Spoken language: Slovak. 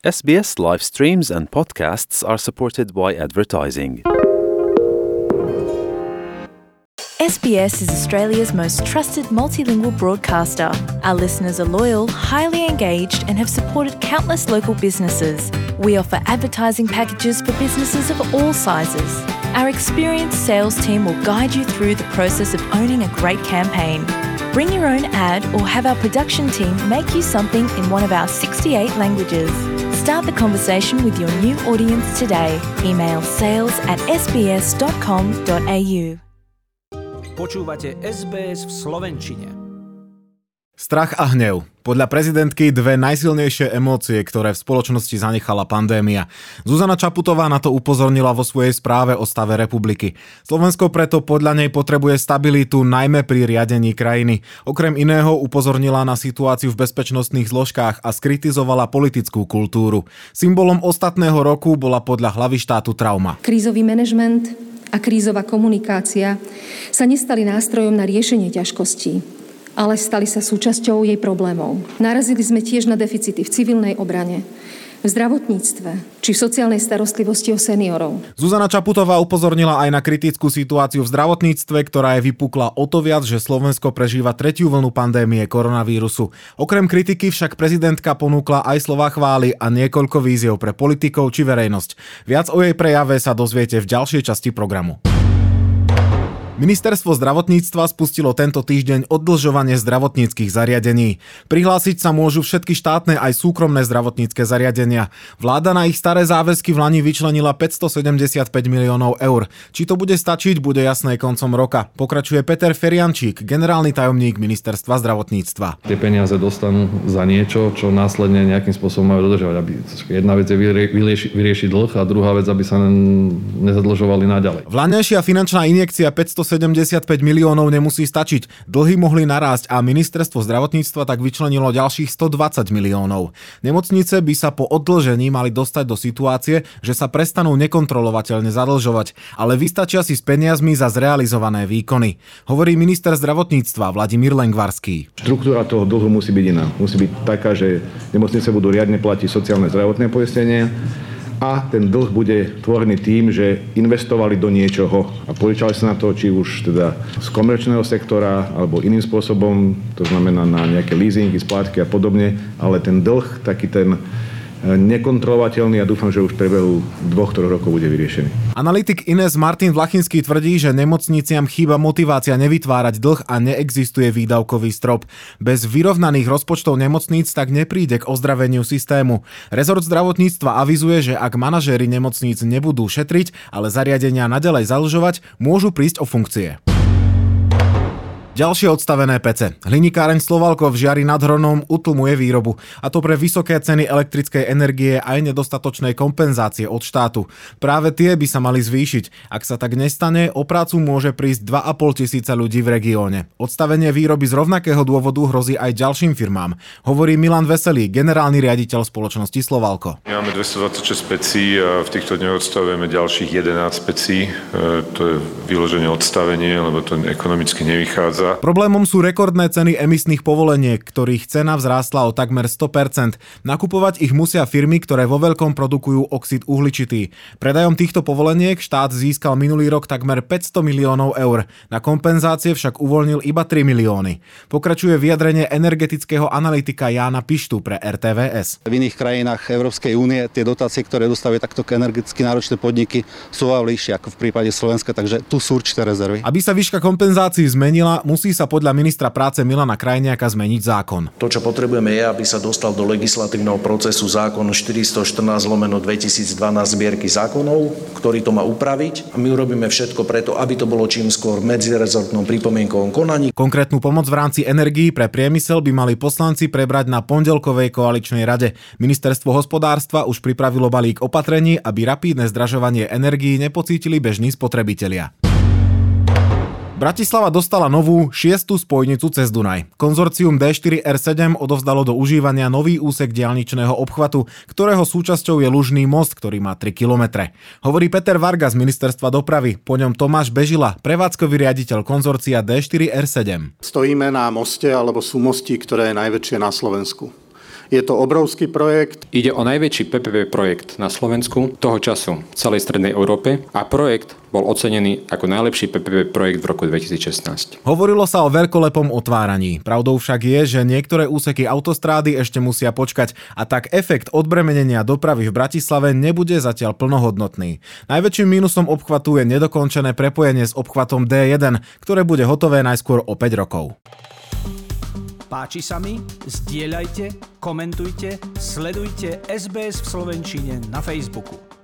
SBS live streams and podcasts are supported by advertising. SBS is Australia's most trusted multilingual broadcaster. Our listeners are loyal, highly engaged, and have supported countless local businesses. We offer advertising packages for businesses of all sizes. Our experienced sales team will guide you through the process of owning a great campaign. Bring your own ad or have our production team make you something in one of our 68 languages. Start the conversation with your new audience today. Email sales@sbs.com.au. Počúvate SBS v slovenčine. Strach a hnev. Podľa prezidentky dve najsilnejšie emócie, ktoré v spoločnosti zanechala pandémia. Zuzana Čaputová na to upozornila vo svojej správe o stave republiky. Slovensko preto podľa nej potrebuje stabilitu najmä pri riadení krajiny. Okrem iného upozornila na situáciu v bezpečnostných zložkách a skritizovala politickú kultúru. Symbolom ostatného roku bola podľa hlavy štátu trauma. Krízový manažment a krízová komunikácia sa nestali nástrojom na riešenie ťažkostí, ale stali sa súčasťou jej problémov. Narazili sme tiež na deficity v civilnej obrane, v zdravotníctve či v sociálnej starostlivosti o seniorov. Zuzana Čaputová upozornila aj na kritickú situáciu v zdravotníctve, ktorá je vypukla o to viac, že Slovensko prežíva tretiu vlnu pandémie koronavírusu. Okrem kritiky však prezidentka ponúkla aj slová chvály a niekoľko víziev pre politikov či verejnosť. Viac o jej prejave sa dozviete v ďalšej časti programu. Ministerstvo zdravotníctva spustilo tento týždeň oddlžovanie zdravotníckych zariadení. Prihlásiť sa môžu všetky štátne aj súkromné zdravotnícke zariadenia. Vláda na ich staré záväzky v lani vyčlenila 575 miliónov eur. Či to bude stačiť, bude jasné koncom roka. Pokračuje Peter Feriančík, generálny tajomník Ministerstva zdravotníctva. Tie peniaze dostanú za niečo, čo následne nejakým spôsobom majú dodržovať. Jedna vec je vyriešiť dlh a druhá vec, aby sa nezadlžovali naďalej. Vládnejšia finančná injekcia 575 miliónov nemusí stačiť. Dlhy mohli narásť a ministerstvo zdravotníctva tak vyčlenilo ďalších 120 miliónov. Nemocnice by sa po oddlžení mali dostať do situácie, že sa prestanú nekontrolovateľne zadlžovať, ale vystačia si s peniazmi za zrealizované výkony. Hovorí minister zdravotníctva Vladimír Lengvarský. Štruktúra toho dlhu musí byť iná. Musí byť taká, že nemocnice budú riadne platiť sociálne zdravotné poistenie a ten dlh bude tvorený tým, že investovali do niečoho a požičali sa na to, či už teda z komerčného sektora alebo iným spôsobom, to znamená na nejaké leasingy, splátky a podobne, ale ten dlh, taký ten nekontrolovateľný a dúfam, že už v priebehu 2-3 rokov bude vyriešený. Analytik Ines Martin Vlachinský tvrdí, že nemocniciam chýba motivácia nevytvárať dlh a neexistuje výdavkový strop. Bez vyrovnaných rozpočtov nemocníc tak nepríde k ozdraveniu systému. Rezort zdravotníctva avizuje, že ak manažéri nemocníc nebudú šetriť, ale zariadenia naďalej zadlžovať, môžu prísť o funkcie. Ďalšie odstavené pece. Hliníkáreň Slovalko v Žiari nad Hronom utlmuje výrobu. A to pre vysoké ceny elektrickej energie aj nedostatočnej kompenzácie od štátu. Práve tie by sa mali zvýšiť. Ak sa tak nestane, o prácu môže prísť 2,5 tisíca ľudí v regióne. Odstavenie výroby z rovnakého dôvodu hrozí aj ďalším firmám. Hovorí Milan Veselý, generálny riaditeľ spoločnosti Slovalko. Máme 226 pecí a v týchto dňoch odstavujeme ďalších 11 pecí. To je vyložené odstavenie, lebo to ekonomicky nevychádza. Problémom sú rekordné ceny emisných povoleniek, ktorých cena vzrástla o takmer 100%. Nakupovať ich musia firmy, ktoré vo veľkom produkujú oxid uhličitý. Predajom týchto povoleniek štát získal minulý rok takmer 500 miliónov eur. Na kompenzácie však uvoľnil iba 3 milióny. Pokračuje vyjadrenie energetického analytika Jána Pištu pre RTVS. V iných krajinách Európskej únie tie dotácie, ktoré dostávajú takto energeticky náročné podniky, sú vyššie ako v prípade Slovenska, takže tu sú určité rezervy. Aby sa výška kompenzácií zmenila, musí sa podľa ministra práce Milana Krajniaka zmeniť zákon. To, čo potrebujeme, je, aby sa dostal do legislatívneho procesu zákon 414/2012 zbierky zákonov, ktorý to má upraviť. A my urobíme všetko preto, aby to bolo čím skôr v medzirezortnom pripomienkovom konaní. Konkrétnu pomoc v rámci energií pre priemysel by mali poslanci prebrať na pondelkovej koaličnej rade. Ministerstvo hospodárstva už pripravilo balík opatrení, aby rapídne zdražovanie energií nepocítili bežní spotrebitelia. Bratislava dostala novú 6. spojnicu cez Dunaj. Konzorcium D4R7 odovzdalo do užívania nový úsek diaľničného obchvatu, ktorého súčasťou je Lužný most, ktorý má 3 kilometre. Hovorí Peter Varga z Ministerstva dopravy, po ňom Tomáš Bežila, prevádzkový riaditeľ konzorcia D4R7. Stojíme na moste alebo súmostí, ktoré je najväčšie na Slovensku. Je to obrovský projekt. Ide o najväčší PPP projekt na Slovensku toho času v celej strednej Európe a projekt bol ocenený ako najlepší PPP projekt v roku 2016. Hovorilo sa o veľkolepom otváraní. Pravdou však je, že niektoré úseky autostrády ešte musia počkať a tak efekt odbremenenia dopravy v Bratislave nebude zatiaľ plnohodnotný. Najväčším mínusom obchvatu je nedokončené prepojenie s obchvatom D1, ktoré bude hotové najskôr o 5 rokov. Páči sa mi? Zdieľajte, komentujte, sledujte SBS v slovenčine na Facebooku.